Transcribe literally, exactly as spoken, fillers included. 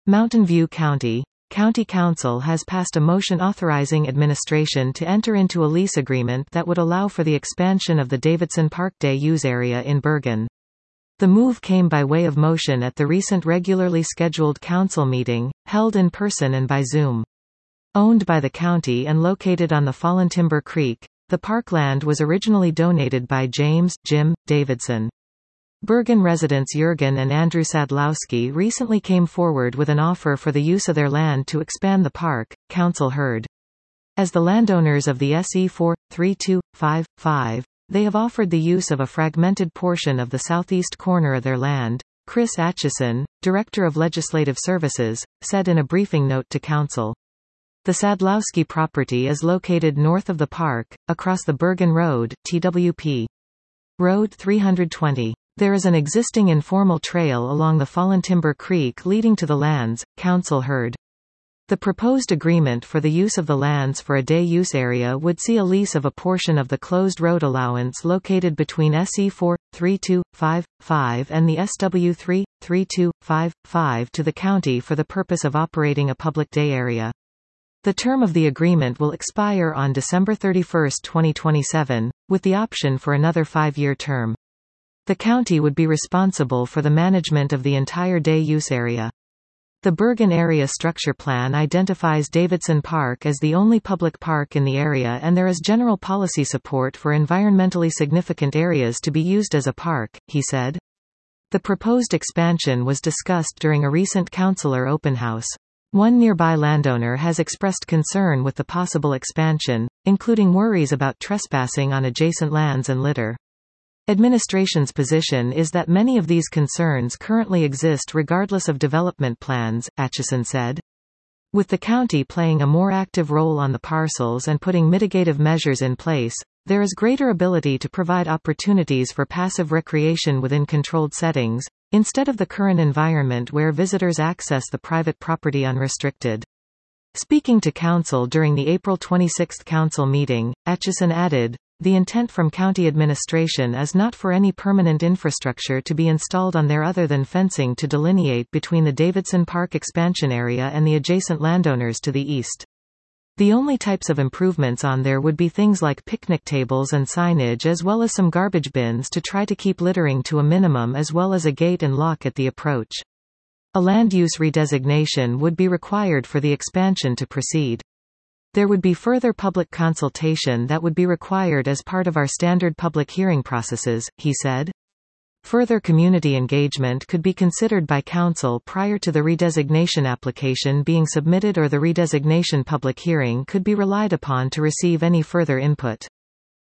Mountain View County. County Council has passed a motion authorizing administration to enter into a lease agreement that would allow for the expansion of the Davidson Park Day-use area in Bergen. The move came by way of motion at the recent regularly scheduled council meeting, held in person and by Zoom. Owned by the county and located on the Fallen Timber Creek, the parkland was originally donated by James Jim Davidson. Bergen residents Jurgen and Andrew Sadlowski recently came forward with an offer for the use of their land to expand the park, council heard. As the landowners of the S E four three two five five, they have offered the use of a fragmented portion of the southeast corner of their land, Chris Atchison, Director of Legislative Services, said in a briefing note to council. The Sadlowski property is located north of the park, across the Bergen Road, T W P. Road three hundred twenty. There is an existing informal trail along the Fallen Timber Creek leading to the lands, council heard. The proposed agreement for the use of the lands for a day-use area would see a lease of a portion of the closed road allowance located between S E four three two five five and the S W three three two five five to the county for the purpose of operating a public day area. The term of the agreement will expire on December thirty-first twenty twenty-seven, with the option for another five-year term. The county would be responsible for the management of the entire day-use area. The Bergen Area Structure Plan identifies Davidson Park as the only public park in the area, and there is general policy support for environmentally significant areas to be used as a park, he said. The proposed expansion was discussed during a recent councilor open house. One nearby landowner has expressed concern with the possible expansion, including worries about trespassing on adjacent lands and litter. Administration's position is that many of these concerns currently exist regardless of development plans, Atchison said. With the county playing a more active role on the parcels and putting mitigative measures in place, there is greater ability to provide opportunities for passive recreation within controlled settings, instead of the current environment where visitors access the private property unrestricted. Speaking to council during the April twenty-sixth council meeting, Atchison added, "The intent from county administration is not for any permanent infrastructure to be installed on there other than fencing to delineate between the Davidson Park expansion area and the adjacent landowners to the east. The only types of improvements on there would be things like picnic tables and signage, as well as some garbage bins to try to keep littering to a minimum, as well as a gate and lock at the approach. A land use redesignation would be required for the expansion to proceed. There would be further public consultation that would be required as part of our standard public hearing processes," he said. Further community engagement could be considered by council prior to the redesignation application being submitted, or the redesignation public hearing could be relied upon to receive any further input.